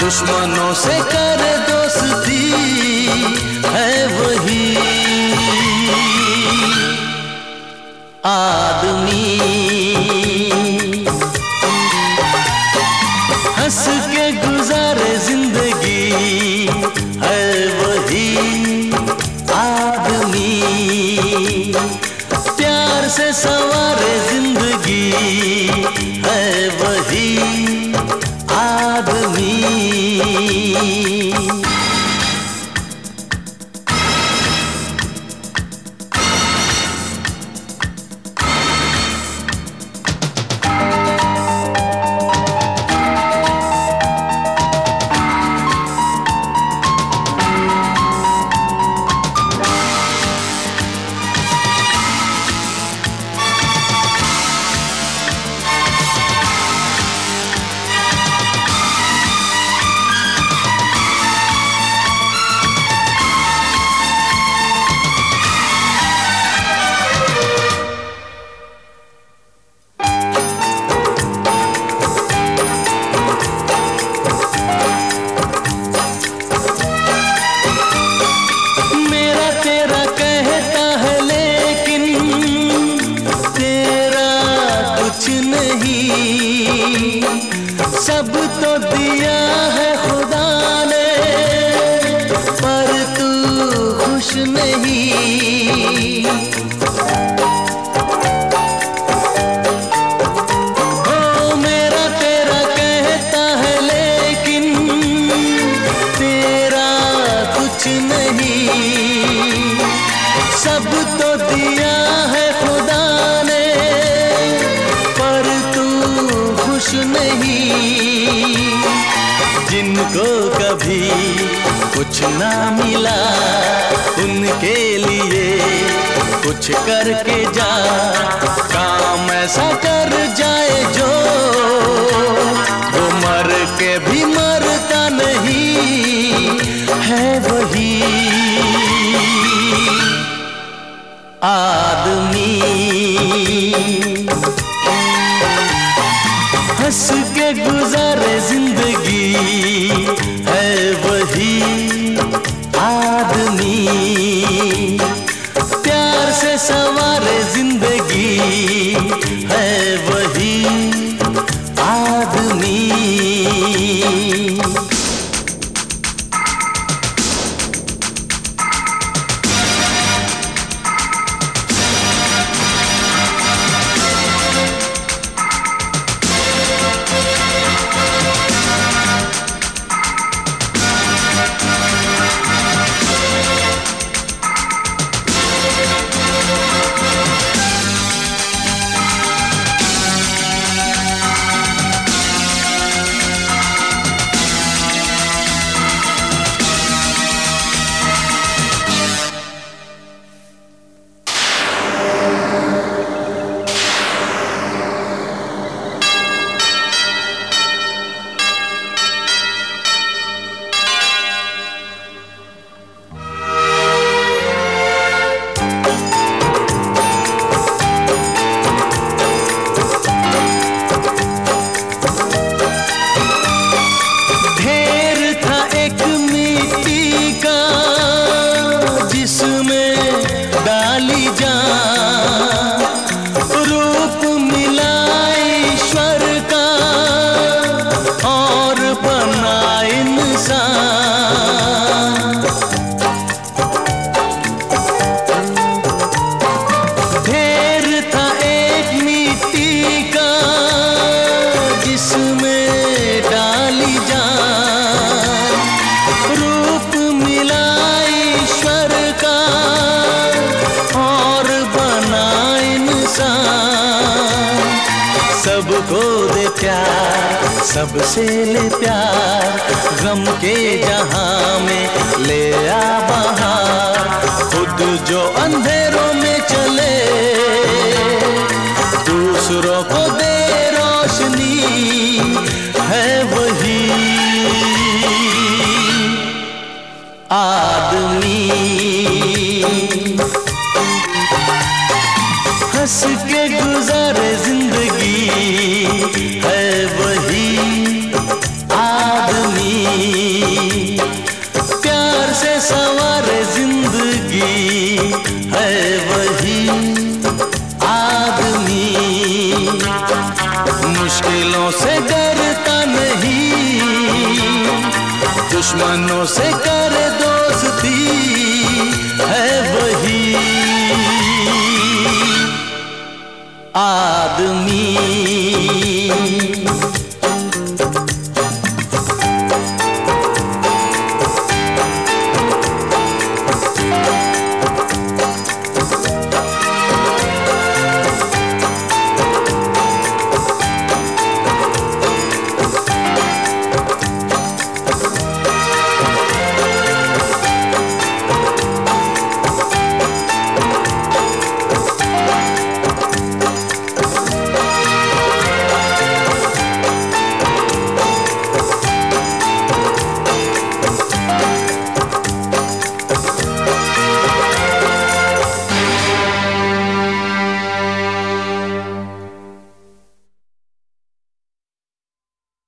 दुश्मनों से करे दोस्ती है वही आदमी। हंस के गुजारे जिंदगी है वही आदमी। प्यार से संवारे जिंदगी है वही आदमी। सब तो दिया है खुदा ने पर तू खुश नहीं। ओ मेरा तेरा कहता है लेकिन तेरा कुछ नहीं। सब तो दिया है खुदा ने पर तू खुश नहीं। जिनको कभी कुछ ना मिला उनके लिए कुछ करके जा। काम ऐसा कर जाए जो वो मर के भी मरता नहीं है वही आदमी। हंस के गुजारे जिंदगी है वही आदमी। प्यार से संवारे जिंदगी है वही आदमी। रूप मिला ईश्वर का और बना इंसान। ढेर था एक मिट्टी का जिसमें डाली जान। रूप मिला ईश्वर का और बना इंसान। सबको दे प्यार सबसे ले प्यार, गम के जहां में ले आ बहार। खुद जो अंधेरों में चले दूसरों को दे रोशनी, है वही आदमी। हंस के गुजारे जिंदगी, है वही आदमी। दुश्मनों से करे दोस्ती है वही आदमी।